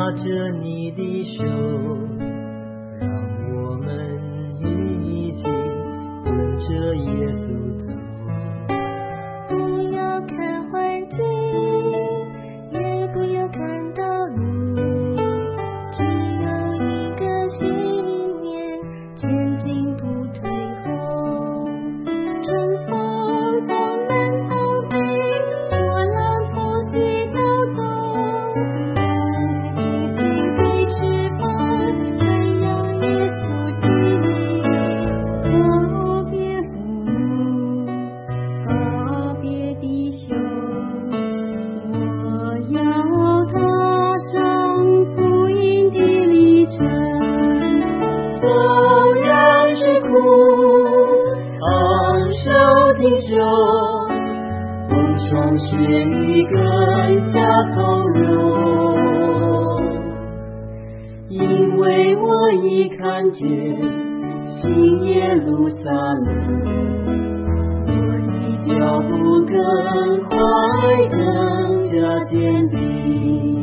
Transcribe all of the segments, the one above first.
着你的手，让我们一起跟着耶稣走。 不要看环境，也不要看道路，只有一个信念，前进不退后。乘风从南到北，波浪从西到东，放弃星星飞翅膀，传扬耶稣的名。告别父母，告别弟兄，我要踏上福音的旅程。 纵然是苦，昂首挺胸，风霜雪雨更加从容，因为我已看见新耶路撒冷，我的脚步更快更加坚定。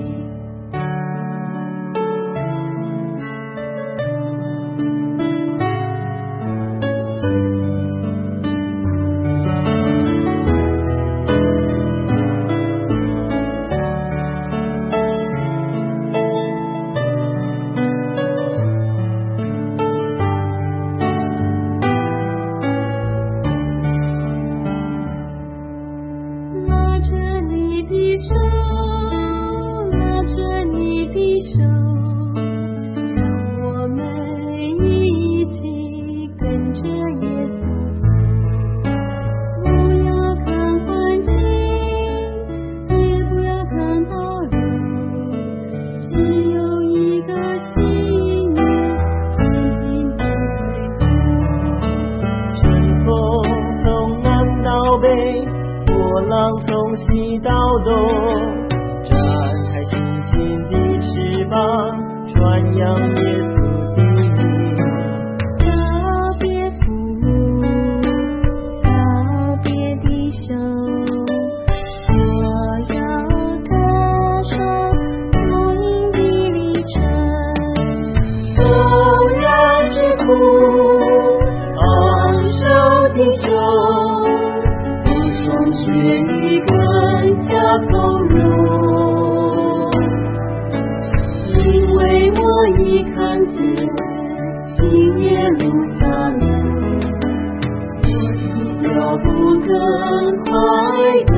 拉着你的手，拉着你的手，让我们一起跟着耶稣走。不要看环境，也不要看道路，只有一个信念，前进不退后。 乘风从南到北，波浪从西到东，展开信心的翅膀，传扬耶稣的名。 告别父母，告别弟兄，我要踏上福音的旅程。 纵然是苦，昂首挺胸，风霜雪雨更加从容，因为我已看见新耶路撒冷，我的脚步更快